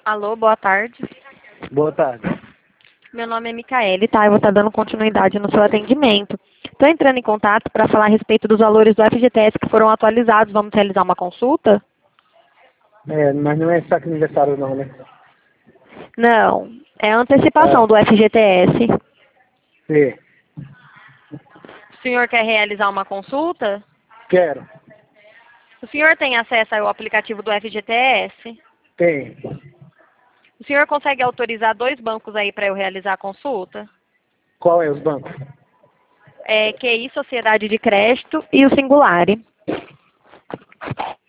Alô, boa tarde. Boa tarde. Meu nome é Micaele, tá? Eu vou estar dando continuidade no seu atendimento. Estou entrando em contato para falar a respeito dos valores do FGTS que foram atualizados. Vamos realizar uma consulta? Mas não é saque aniversário não, né? Não, é a antecipação Ah, do FGTS. é. O senhor quer realizar uma consulta? Quero. O senhor tem acesso ao aplicativo do FGTS? Tem. O senhor consegue autorizar 2 bancos aí para eu realizar a consulta? Qual é os bancos? QI Sociedade de Crédito e o Singulare.